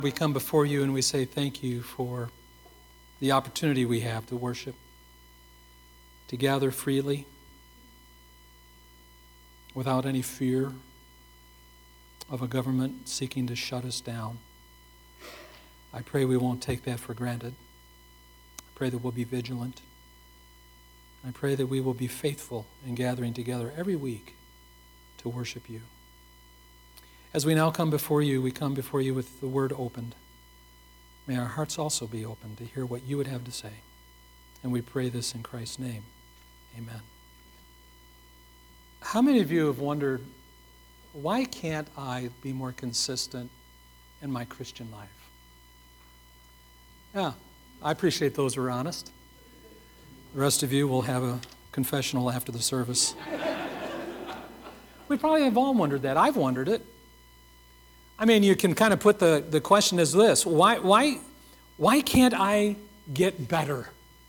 We come before you and we say thank you for the opportunity we have to worship, to gather freely, without any fear of a government seeking to shut us down. I pray we won't take that for granted. I pray that we'll be vigilant. I pray that we will be faithful in gathering together every week to worship you. As we now come before you, we come before you with the word opened. May our hearts also be open to hear what you would have to say. And we pray this in Christ's name. Amen. How many of you have wondered, why can't I be more consistent in my Christian life? Yeah, I appreciate those who are honest. The rest of you will have a confessional after the service. We probably have all wondered that. I've wondered it. I mean, you can kind of put the question as this: why can't I get better?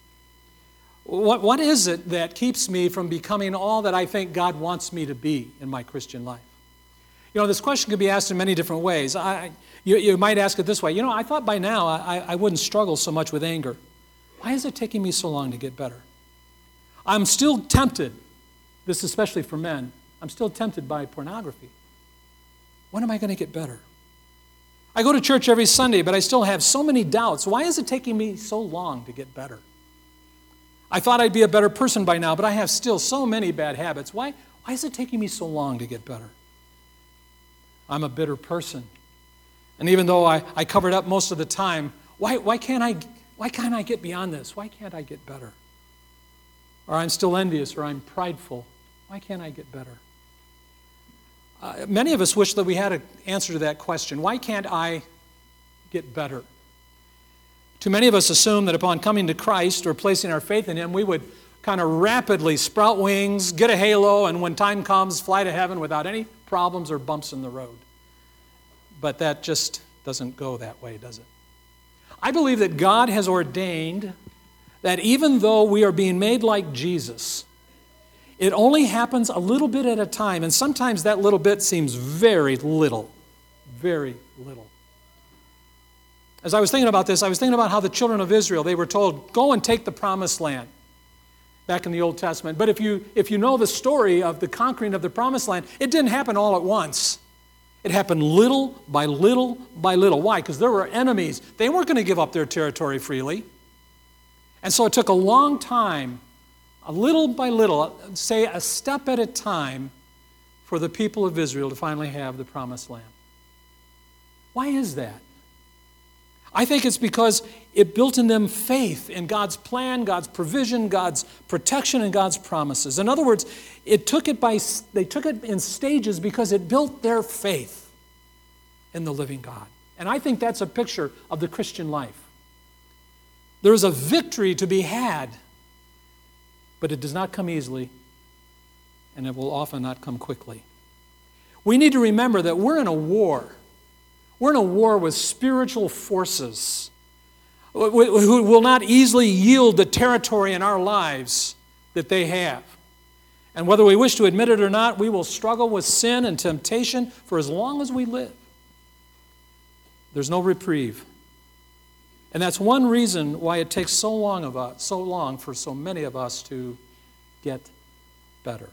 What is it that keeps me from becoming all that I think God wants me to be in my Christian life? You know, this question can be asked in many different ways. You might ask it this way: I thought by now I wouldn't struggle so much with anger. Why is it taking me so long to get better? I'm still tempted, this especially for men, I'm still tempted by pornography. When am I going to get better? I go to church every Sunday, but I still have so many doubts. Why is it taking me so long to get better? I thought I'd be a better person by now, but I have still so many bad habits. Why is it taking me so long to get better? I'm a bitter person. And even though I covered up most of the time, why can't I get beyond this? Why can't I get better? Or I'm still envious, or I'm prideful. Why can't I get better? Many of us wish that we had an answer to that question. Why can't I get better? Too many of us assume that upon coming to Christ or placing our faith in Him, we would kind of rapidly sprout wings, get a halo, and when time comes, fly to heaven without any problems or bumps in the road. But that just doesn't go that way, does it? I believe that God has ordained that even though we are being made like Jesus, it only happens a little bit at a time, and sometimes that little bit seems very little, very little. As I was thinking about this, I was thinking about how the children of Israel, they were told, go and take the promised land back in the Old Testament. But if you know the story of the conquering of the promised land, it didn't happen all at once. It happened little by little by little. Why? Because there were enemies. They weren't going to give up their territory freely. And so it took a long time, a little by little, say a step at a time, for the people of Israel to finally have the promised land. Why is that? I think it's because it built in them faith in God's plan, God's provision, God's protection, and God's promises. In other words, they took it in stages because it built their faith in the living God. And I think that's a picture of the Christian life. There is a victory to be had, but it does not come easily, and it will often not come quickly. We need to remember that we're in a war. We're in a war with spiritual forces who will not easily yield the territory in our lives that they have. And whether we wish to admit it or not, we will struggle with sin and temptation for as long as we live. There's no reprieve. And that's one reason why it takes so long for so many of us to get better.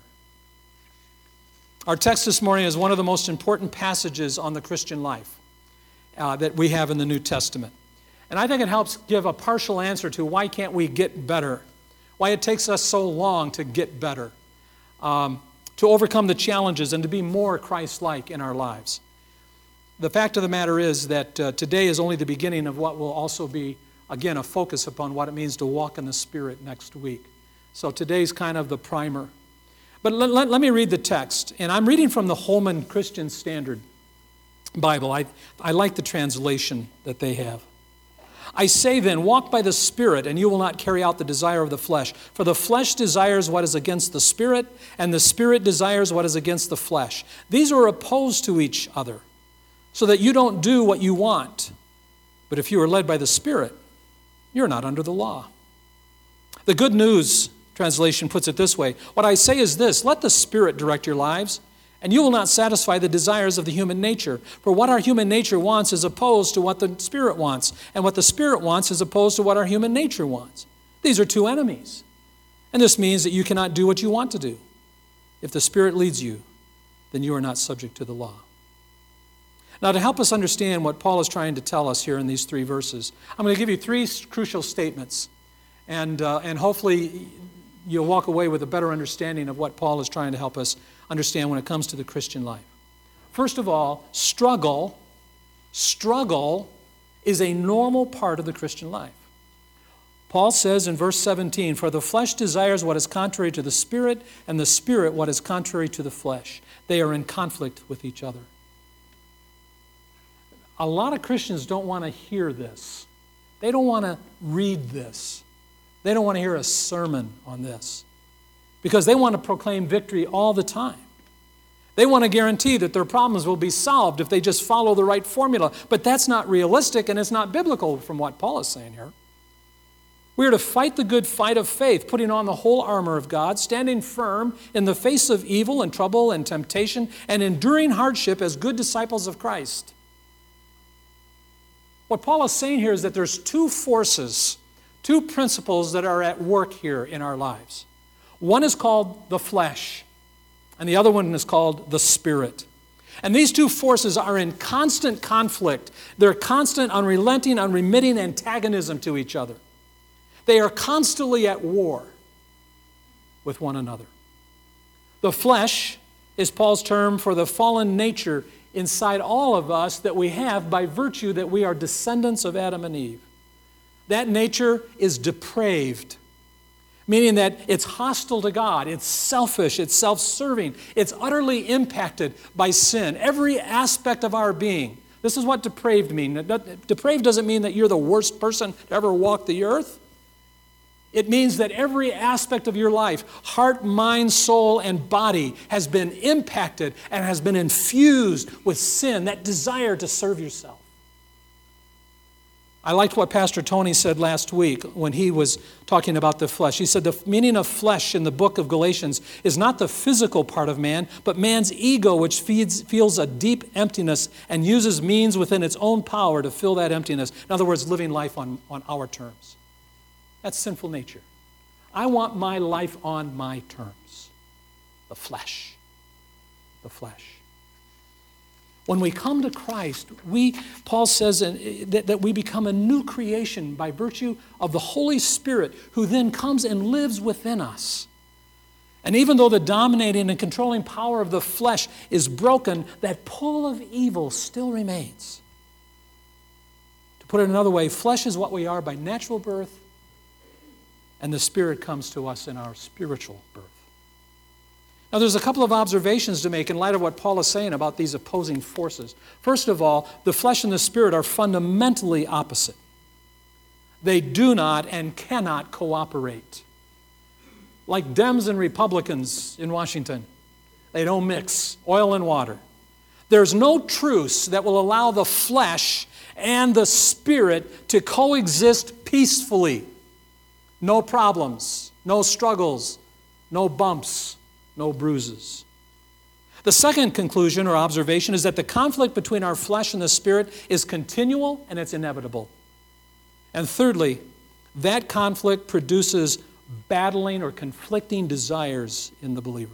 Our text this morning is one of the most important passages on the Christian life that we have in the New Testament. And I think it helps give a partial answer to why can't we get better, why it takes us so long to get better, to overcome the challenges and to be more Christ-like in our lives. The fact of the matter is that today is only the beginning of what will also be, again, a focus upon what it means to walk in the Spirit next week. So today's kind of the primer. But let me read the text. And I'm reading from the Holman Christian Standard Bible. I like the translation that they have. I say then, walk by the Spirit, and you will not carry out the desire of the flesh. For the flesh desires what is against the Spirit, and the Spirit desires what is against the flesh. These are opposed to each other, so that you don't do what you want. But if you are led by the Spirit, you're not under the law. The Good News translation puts it this way: what I say is this, let the Spirit direct your lives, And you will not satisfy the desires of the human nature. For what our human nature wants is opposed to what the Spirit wants. And what the Spirit wants is opposed to what our human nature wants. These are two enemies. And this means that you cannot do what you want to do. If the Spirit leads you, then you are not subject to the law. Now, to help us understand what Paul is trying to tell us here in these 3 verses, I'm going to give you 3 crucial statements. And hopefully you'll walk away with a better understanding of what Paul is trying to help us understand when it comes to the Christian life. First of all, struggle is a normal part of the Christian life. Paul says in verse 17, "For the flesh desires what is contrary to the Spirit, and the Spirit what is contrary to the flesh." They are in conflict with each other. A lot of Christians don't want to hear this. They don't want to read this. They don't want to hear a sermon on this because they want to proclaim victory all the time. They want to guarantee that their problems will be solved if they just follow the right formula. But that's not realistic and it's not biblical from what Paul is saying here. We are to fight the good fight of faith, putting on the whole armor of God, standing firm in the face of evil and trouble and temptation, and enduring hardship as good disciples of Christ. What Paul is saying here is that there's 2 forces, 2 principles that are at work here in our lives. One is called the flesh, and the other one is called the Spirit. And these 2 forces are in constant conflict. They're constant, unrelenting, unremitting antagonism to each other. They are constantly at war with one another. The flesh is Paul's term for the fallen nature inside all of us that we have by virtue that we are descendants of Adam and Eve. That nature is depraved, meaning that it's hostile to God, it's selfish, it's self-serving, it's utterly impacted by sin. Every aspect of our being. This is what depraved means. Depraved doesn't mean that you're the worst person to ever walk the earth. It means that every aspect of your life, heart, mind, soul, and body, has been impacted and has been infused with sin, that desire to serve yourself. I liked what Pastor Tony said last week when he was talking about the flesh. He said the meaning of flesh in the book of Galatians is not the physical part of man, but man's ego, which feels a deep emptiness and uses means within its own power to fill that emptiness. In other words, living life on our terms. That's sinful nature. I want my life on my terms. The flesh. The flesh. When we come to Christ, Paul says that we become a new creation by virtue of the Holy Spirit who then comes and lives within us. And even though the dominating and controlling power of the flesh is broken, that pull of evil still remains. To put it another way, flesh is what we are by natural birth, and the Spirit comes to us in our spiritual birth. Now, there's a couple of observations to make in light of what Paul is saying about these opposing forces. First of all, the flesh and the Spirit are fundamentally opposite. They do not and cannot cooperate. Like Dems and Republicans in Washington, they don't mix oil and water. There's no truce that will allow the flesh and the Spirit to coexist peacefully. No problems, no struggles, no bumps, no bruises. The second conclusion or observation is that the conflict between our flesh and the Spirit is continual and it's inevitable. And thirdly, that conflict produces battling or conflicting desires in the believer.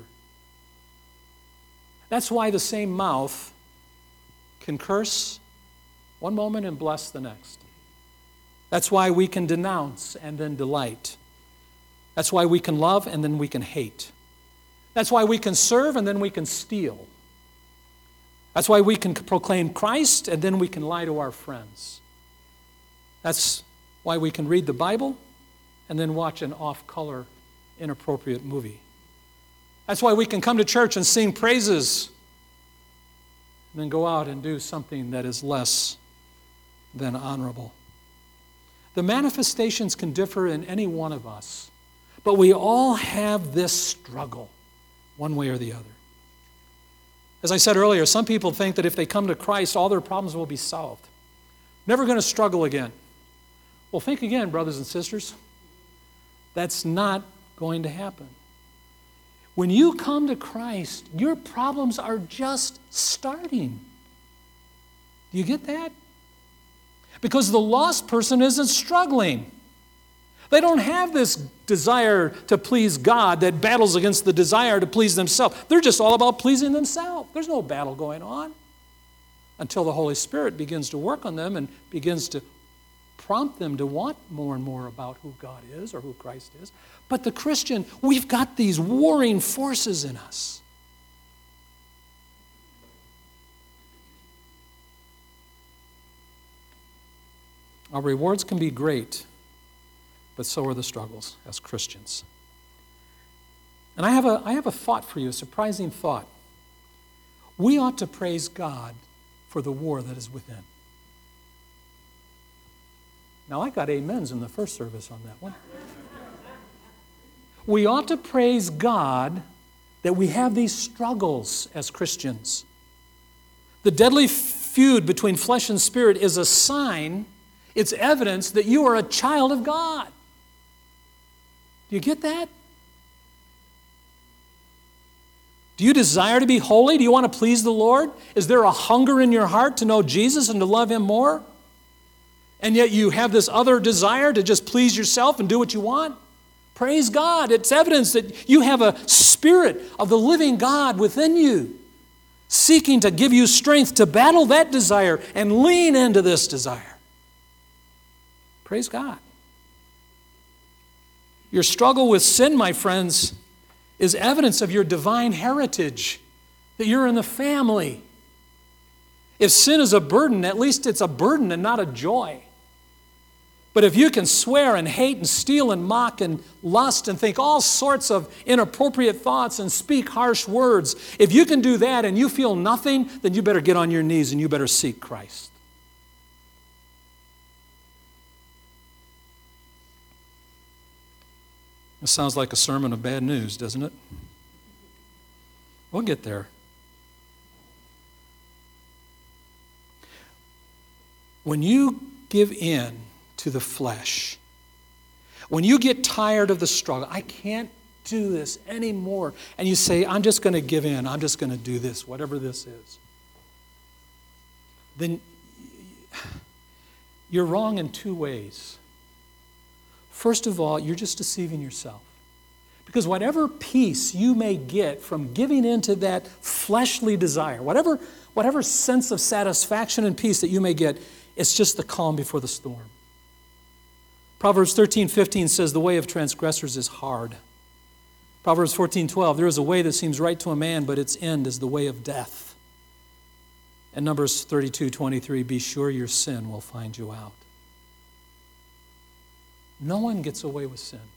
That's why the same mouth can curse one moment and bless the next. That's why we can denounce and then delight. That's why we can love and then we can hate. That's why we can serve and then we can steal. That's why we can proclaim Christ and then we can lie to our friends. That's why we can read the Bible and then watch an off-color, inappropriate movie. That's why we can come to church and sing praises and then go out and do something that is less than honorable. The manifestations can differ in any one of us, but we all have this struggle, one way or the other. As I said earlier, some people think that if they come to Christ, all their problems will be solved. Never going to struggle again. Well, think again, brothers and sisters. That's not going to happen. When you come to Christ, your problems are just starting. Do you get that? Because the lost person isn't struggling. They don't have this desire to please God that battles against the desire to please themselves. They're just all about pleasing themselves. There's no battle going on until the Holy Spirit begins to work on them and begins to prompt them to want more and more about who God is or who Christ is. But the Christian, we've got these warring forces in us. Our rewards can be great, but so are the struggles as Christians. And I have a thought for you, a surprising thought. We ought to praise God for the war that is within. Now, I got amens in the first service on that one. We ought to praise God that we have these struggles as Christians. The deadly feud between flesh and spirit is a sign, it's evidence that you are a child of God. Do you get that? Do you desire to be holy? Do you want to please the Lord? Is there a hunger in your heart to know Jesus and to love Him more? And yet you have this other desire to just please yourself and do what you want? Praise God. It's evidence that you have a spirit of the living God within you, seeking to give you strength to battle that desire and lean into this desire. Praise God. Your struggle with sin, my friends, is evidence of your divine heritage, that you're in the family. If sin is a burden, at least it's a burden and not a joy. But if you can swear and hate and steal and mock and lust and think all sorts of inappropriate thoughts and speak harsh words, if you can do that and you feel nothing, then you better get on your knees and you better seek Christ. This sounds like a sermon of bad news, doesn't it? We'll get there. When you give in to the flesh, when you get tired of the struggle, I can't do this anymore, and you say, I'm just going to give in, I'm just going to do this, whatever this is, then you're wrong in two ways. First of all, you're just deceiving yourself. Because whatever peace you may get from giving into that fleshly desire, whatever sense of satisfaction and peace that you may get, it's just the calm before the storm. Proverbs 13:15 says, the way of transgressors is hard. Proverbs 14:12, there is a way that seems right to a man, but its end is the way of death. And Numbers 32:23, be sure your sin will find you out. No one gets away with sin.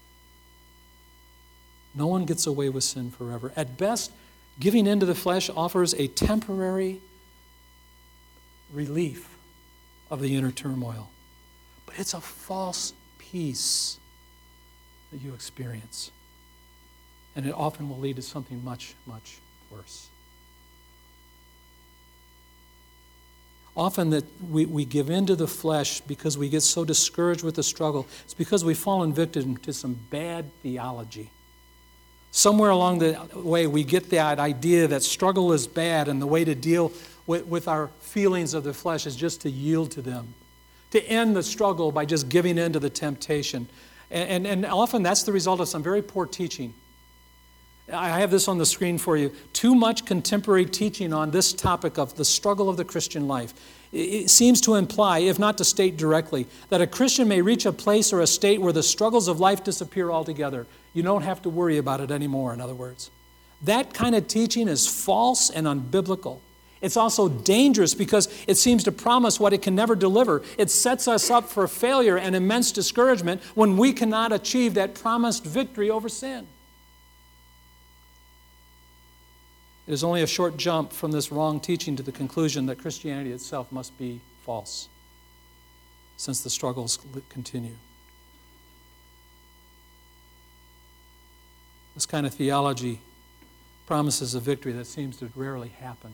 No one gets away with sin forever. At best, giving into the flesh offers a temporary relief of the inner turmoil. But it's a false peace that you experience. And it often will lead to something much, much worse. Often that we give in to the flesh because we get so discouraged with the struggle. It's because we've fallen victim to some bad theology. Somewhere along the way, we get that idea that struggle is bad, and the way to deal with our feelings of the flesh is just to yield to them, to end the struggle by just giving in to the temptation. And often that's the result of some very poor teaching. I have this on the screen for you. Too much contemporary teaching on this topic of the struggle of the Christian life. It seems to imply, if not to state directly, that a Christian may reach a place or a state where the struggles of life disappear altogether. You don't have to worry about it anymore, in other words. That kind of teaching is false and unbiblical. It's also dangerous because it seems to promise what it can never deliver. It sets us up for failure and immense discouragement when we cannot achieve that promised victory over sin. It is only a short jump from this wrong teaching to the conclusion that Christianity itself must be false, since the struggles continue. This kind of theology promises a victory that seems to rarely happen.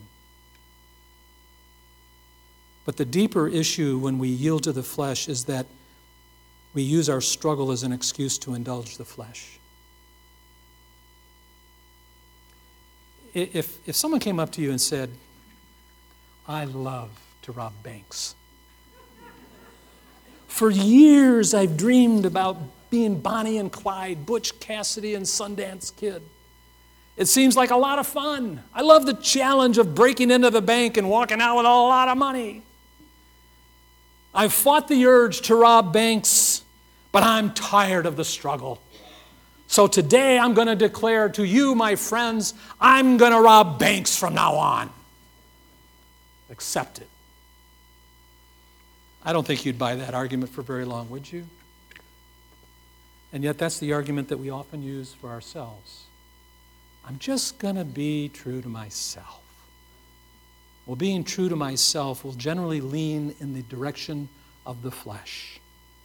But the deeper issue when we yield to the flesh is that we use our struggle as an excuse to indulge the flesh. if someone came up to you and said, I love to rob banks. For years I've dreamed about being Bonnie and Clyde, Butch Cassidy and Sundance Kid. It seems like a lot of fun. I love the challenge of breaking into the bank and walking out with a lot of money. I've fought the urge to rob banks, but I'm tired of the struggle. So today I'm going to declare to you, my friends, I'm going to rob banks from now on. Accept it. I don't think you'd buy that argument for very long, would you? And yet that's the argument that we often use for ourselves. I'm just going to be true to myself. Well, being true to myself will generally lean in the direction of the flesh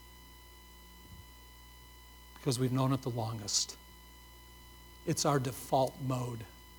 because we've known it the longest. It's our default mode.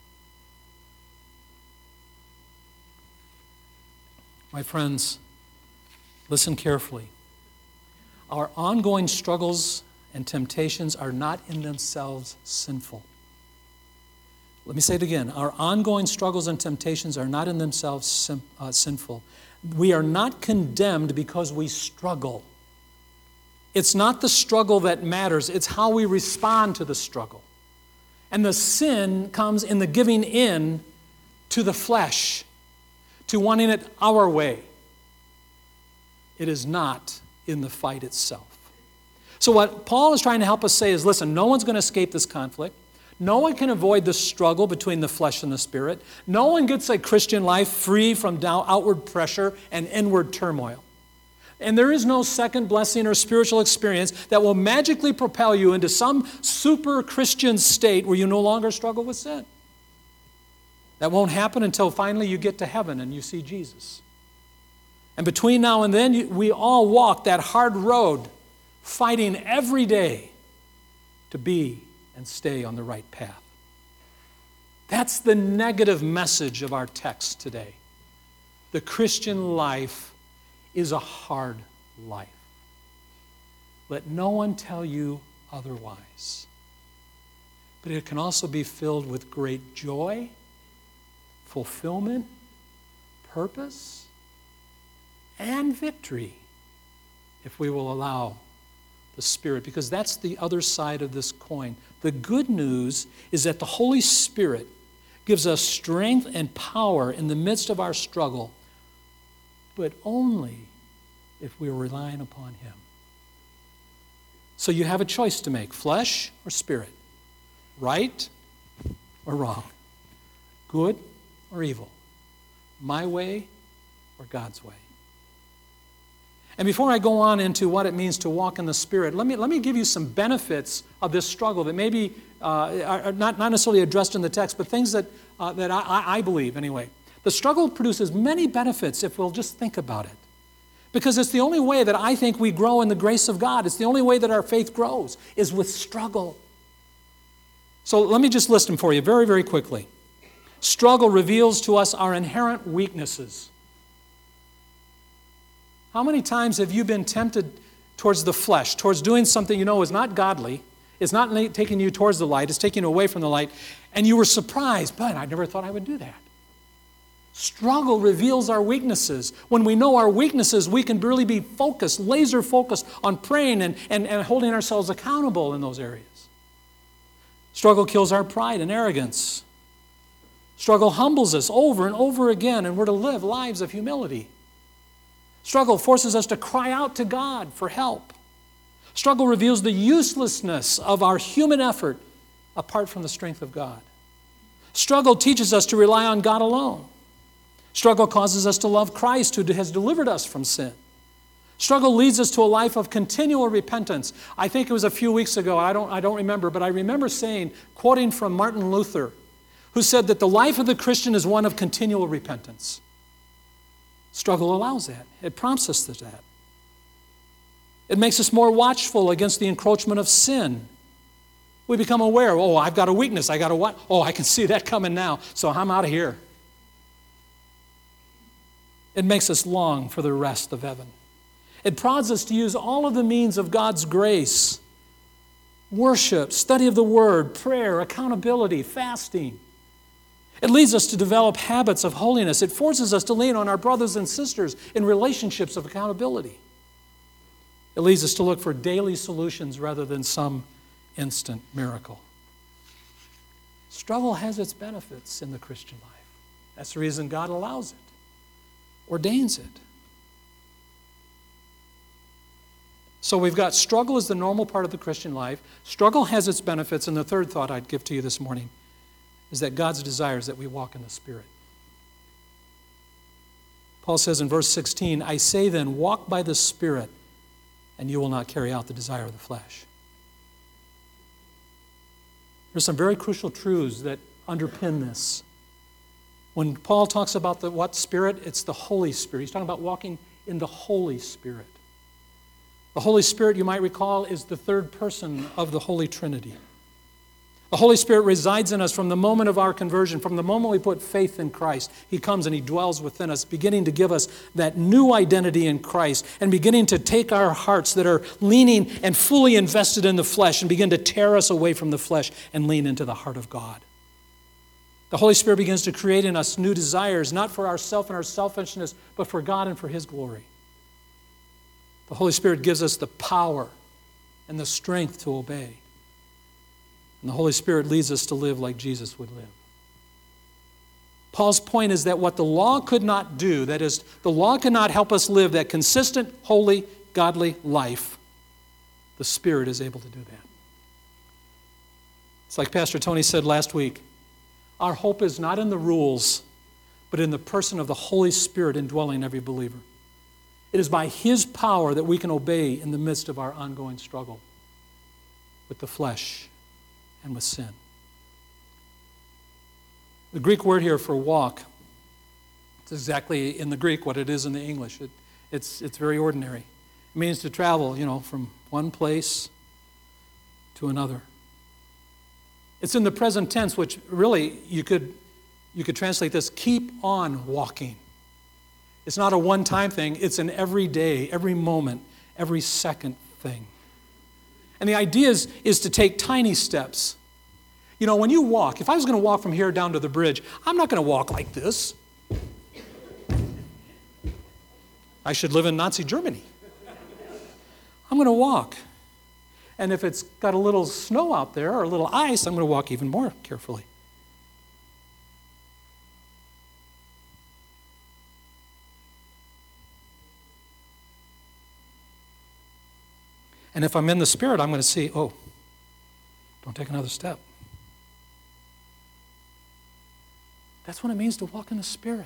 My friends, listen carefully. Our ongoing struggles and temptations are not in themselves sinful. Let me say it again. Our ongoing struggles and temptations are not in themselves sinful. We are not condemned because we struggle. It's not the struggle that matters. It's how we respond to the struggle. And the sin comes in the giving in to the flesh, to wanting it our way. It is not in the fight itself. So what Paul is trying to help us say is, listen, no one's going to escape this conflict. No one can avoid the struggle between the flesh and the spirit. No one gets a Christian life free from outward pressure and inward turmoil. And there is no second blessing or spiritual experience that will magically propel you into some super Christian state where you no longer struggle with sin. That won't happen until finally you get to heaven and you see Jesus. And between now and then, we all walk that hard road, fighting every day to be and stay on the right path. That's the negative message of our text today. The Christian life is a hard life. Let no one tell you otherwise. But it can also be filled with great joy, fulfillment, purpose, and victory if we will allow the Spirit, because that's the other side of this coin. The good news is that the Holy Spirit gives us strength and power in the midst of our struggle, but only if we're relying upon Him. So you have a choice to make, flesh or spirit, right or wrong, good or evil, my way or God's way. And before I go on into what it means to walk in the Spirit, let me give you some benefits of this struggle that maybe are not necessarily addressed in the text, but things that I believe anyway. The struggle produces many benefits if we'll just think about it. Because it's the only way that I think we grow in the grace of God. It's the only way that our faith grows, is with struggle. So let me just list them for you very, very quickly. Struggle reveals to us our inherent weaknesses. How many times have you been tempted towards the flesh, towards doing something you know is not godly, is not taking you towards the light, it's taking you away from the light, and you were surprised, but I never thought I would do that. Struggle reveals our weaknesses. When we know our weaknesses, we can really be focused, laser focused on praying and holding ourselves accountable in those areas. Struggle kills our pride and arrogance. Struggle humbles us over and over again, and we're to live lives of humility. Struggle forces us to cry out to God for help. Struggle reveals the uselessness of our human effort apart from the strength of God. Struggle teaches us to rely on God alone. Struggle causes us to love Christ, who has delivered us from sin. Struggle leads us to a life of continual repentance. I think it was a few weeks ago, I don't remember, but I remember saying, quoting from Martin Luther, who said that the life of the Christian is one of continual repentance. Struggle allows that. It prompts us to that. It makes us more watchful against the encroachment of sin. We become aware, oh, I've got a weakness. I can see that coming now, so I'm out of here. It makes us long for the rest of heaven. It prods us to use all of the means of God's grace: worship, study of the Word, prayer, accountability, fasting. It leads us to develop habits of holiness. It forces us to lean on our brothers and sisters in relationships of accountability. It leads us to look for daily solutions rather than some instant miracle. Struggle has its benefits in the Christian life. That's the reason God allows it, ordains it. So we've got struggle as the normal part of the Christian life. Struggle has its benefits, and the third thought I'd give to you this morning is that God's desire is that we walk in the Spirit. Paul says in verse 16, I say then, walk by the Spirit, and you will not carry out the desire of the flesh. There's some very crucial truths that underpin this. When Paul talks about what Spirit, it's the Holy Spirit. He's talking about walking in the Holy Spirit. The Holy Spirit, you might recall, is the third person of the Holy Trinity. The Holy Spirit resides in us from the moment of our conversion, from the moment we put faith in Christ. He comes and He dwells within us, beginning to give us that new identity in Christ and beginning to take our hearts that are leaning and fully invested in the flesh and begin to tear us away from the flesh and lean into the heart of God. The Holy Spirit begins to create in us new desires, not for ourself and our selfishness, but for God and for His glory. The Holy Spirit gives us the power and the strength to obey. And the Holy Spirit leads us to live like Jesus would live. Paul's point is that what the law could not do, that is, the law could not help us live that consistent, holy, godly life, the Spirit is able to do that. It's like Pastor Tony said last week, our hope is not in the rules, but in the person of the Holy Spirit indwelling every believer. It is by His power that we can obey in the midst of our ongoing struggle with the flesh and with sin. The Greek word here for walk, it's exactly in the Greek what it is in the English. It's very ordinary. It means to travel, from one place to another. It's in the present tense, which really you could translate this, keep on walking. It's not a one-time thing. It's an every day, every moment, every second thing. And the idea is to take tiny steps. When you walk, if I was going to walk from here down to the bridge, I'm not going to walk like this. I should live in Nazi Germany. I'm going to walk. And if it's got a little snow out there or a little ice, I'm going to walk even more carefully. And if I'm in the Spirit, I'm going to see, don't take another step. That's what it means to walk in the Spirit.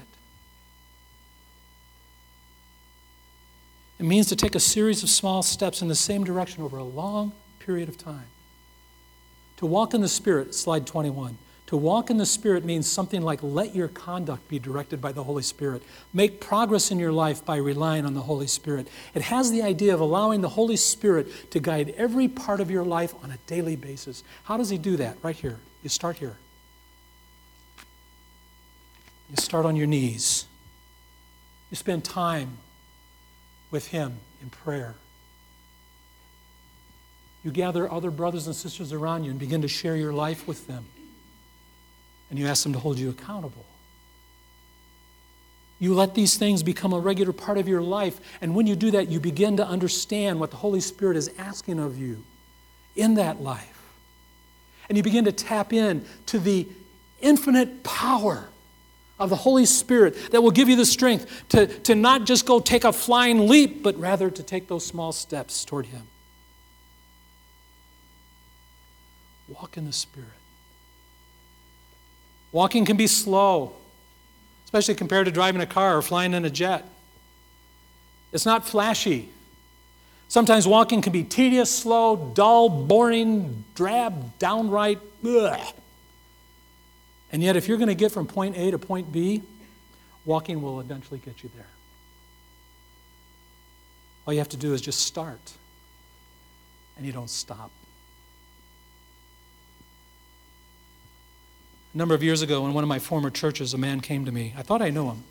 It means to take a series of small steps in the same direction over a long period of time. To walk in the Spirit, slide 21. To walk in the Spirit means something like let your conduct be directed by the Holy Spirit. Make progress in your life by relying on the Holy Spirit. It has the idea of allowing the Holy Spirit to guide every part of your life on a daily basis. How does He do that? Right here. You start here. You start on your knees. You spend time with Him in prayer. You gather other brothers and sisters around you and begin to share your life with them. And you ask them to hold you accountable. You let these things become a regular part of your life. And when you do that, you begin to understand what the Holy Spirit is asking of you in that life. And you begin to tap in to the infinite power of the Holy Spirit that will give you the strength to not just go take a flying leap, but rather to take those small steps toward Him. Walk in the Spirit. Walking can be slow, especially compared to driving a car or flying in a jet. It's not flashy. Sometimes walking can be tedious, slow, dull, boring, drab, downright, ugh. And yet if you're going to get from point A to point B, walking will eventually get you there. All you have to do is just start, and you don't stop. A number of years ago, in one of my former churches, a man came to me. I thought I knew him.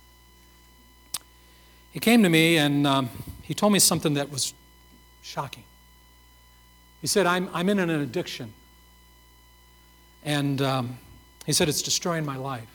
He came to me, and he told me something that was shocking. He said, I'm in an addiction. And He said, it's destroying my life.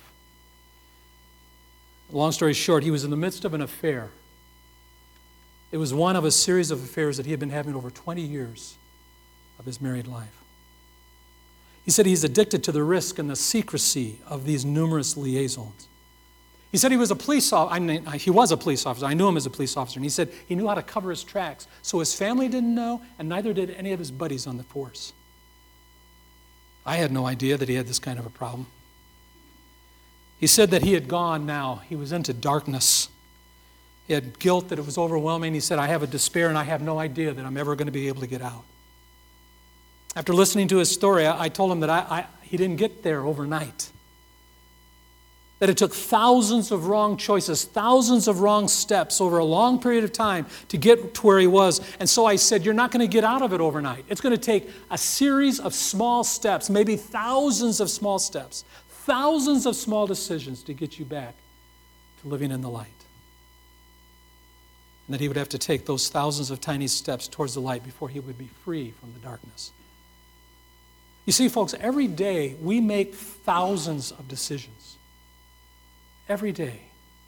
Long story short, he was in the midst of an affair. It was one of a series of affairs that he had been having over 20 years of his married life. He said he's addicted to the risk and the secrecy of these numerous liaisons. He said he was a police officer. He was a police officer. I knew him as a police officer. And he said he knew how to cover his tracks. So his family didn't know, and neither did any of his buddies on the force. I had no idea that he had this kind of a problem. He said that he had gone now. He was into darkness. He had guilt that it was overwhelming. He said, I have a despair, and I have no idea that I'm ever going to be able to get out. After listening to his story, I told him that he didn't get there overnight. That it took thousands of wrong choices, thousands of wrong steps over a long period of time to get to where he was. And so I said, you're not going to get out of it overnight. It's going to take a series of small steps, maybe thousands of small steps, thousands of small decisions to get you back to living in the light. And that he would have to take those thousands of tiny steps towards the light before he would be free from the darkness. You see, folks, every day we make thousands of decisions. Every day.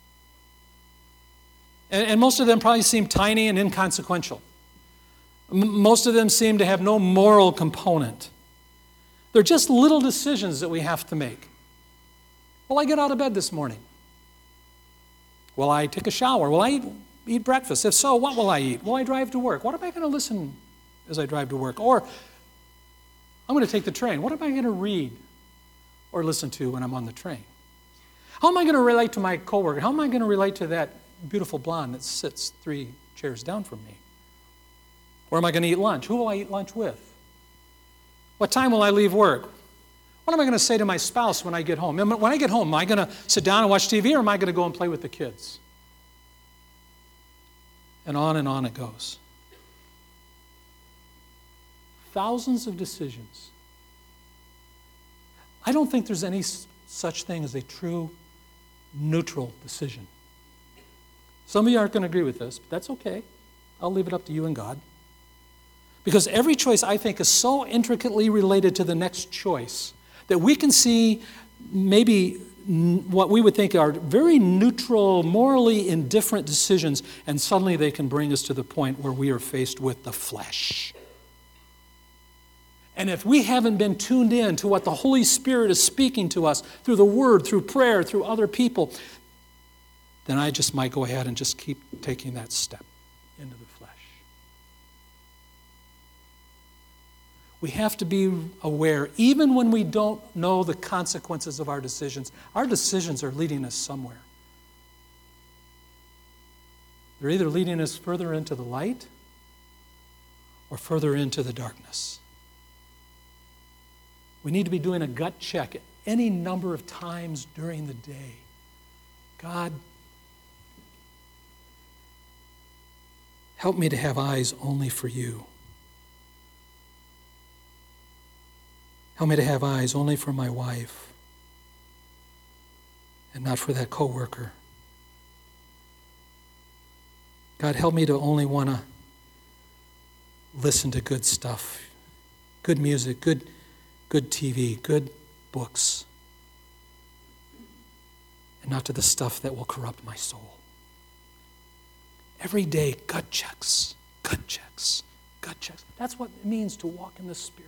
And most of them probably seem tiny and inconsequential. Most of them seem to have no moral component. They're just little decisions that we have to make. Will I get out of bed this morning? Will I take a shower? Will I eat breakfast? If so, what will I eat? Will I drive to work? What am I going to listen as I drive to work? Or I'm going to take the train. What am I going to read or listen to when I'm on the train? How am I going to relate to my coworker? How am I going to relate to that beautiful blonde that sits 3 chairs down from me? Where am I going to eat lunch? Who will I eat lunch with? What time will I leave work? What am I going to say to my spouse when I get home? When I get home, am I going to sit down and watch TV, or am I going to go and play with the kids? And on it goes. Thousands of decisions. I don't think there's any such thing as a true neutral decision. Some of you aren't going to agree with this, but that's okay. I'll leave it up to you and God. Because every choice, I think, is so intricately related to the next choice that we can see maybe what we would think are very neutral, morally indifferent decisions, and suddenly they can bring us to the point where we are faced with the flesh. And if we haven't been tuned in to what the Holy Spirit is speaking to us through the Word, through prayer, through other people, then I just might go ahead and just keep taking that step into the flesh. We have to be aware, even when we don't know the consequences of our decisions are leading us somewhere. They're either leading us further into the light or further into the darkness. We need to be doing a gut check any number of times during the day. God, help me to have eyes only for you. Help me to have eyes only for my wife and not for that coworker. God, help me to only want to listen to good stuff, good music, good TV, good books, and not to the stuff that will corrupt my soul. Every day, gut checks, gut checks, gut checks. That's what it means to walk in the Spirit.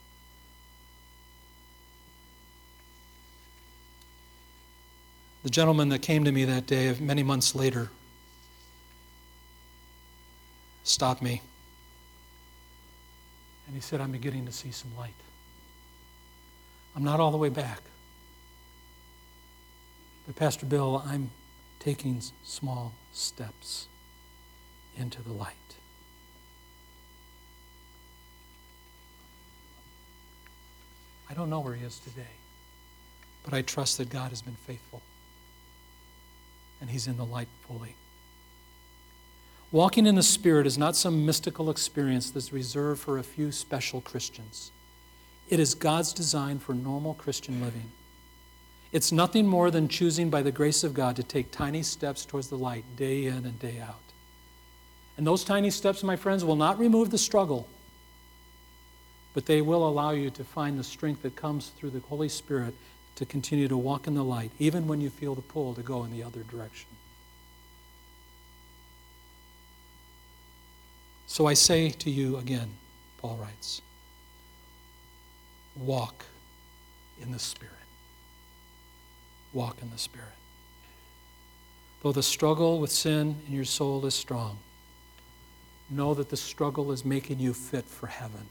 The gentleman that came to me that day, many months later, stopped me, and he said, I'm beginning to see some light. I'm not all the way back. But Pastor Bill, I'm taking small steps into the light. I don't know where he is today, but I trust that God has been faithful and he's in the light fully. Walking in the Spirit is not some mystical experience that's reserved for a few special Christians. It is God's design for normal Christian living. It's nothing more than choosing by the grace of God to take tiny steps towards the light day in and day out. And those tiny steps, my friends, will not remove the struggle, but they will allow you to find the strength that comes through the Holy Spirit to continue to walk in the light, even when you feel the pull to go in the other direction. So I say to you again, Paul writes, walk in the Spirit. Walk in the Spirit. Though the struggle with sin in your soul is strong, know that the struggle is making you fit for heaven.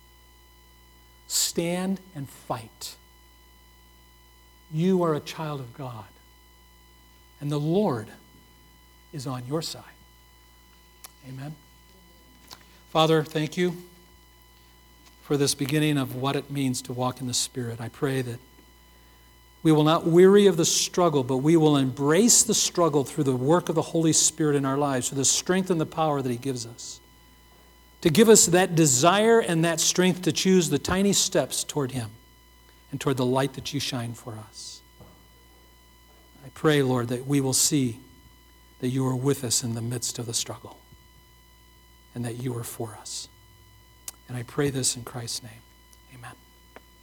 Stand and fight. You are a child of God, and the Lord is on your side. Amen. Father, thank you for this beginning of what it means to walk in the Spirit. I pray that we will not weary of the struggle, but we will embrace the struggle through the work of the Holy Spirit in our lives, through the strength and the power that He gives us, to give us that desire and that strength to choose the tiny steps toward Him and toward the light that You shine for us. I pray, Lord, that we will see that You are with us in the midst of the struggle and that You are for us. And I pray this in Christ's name.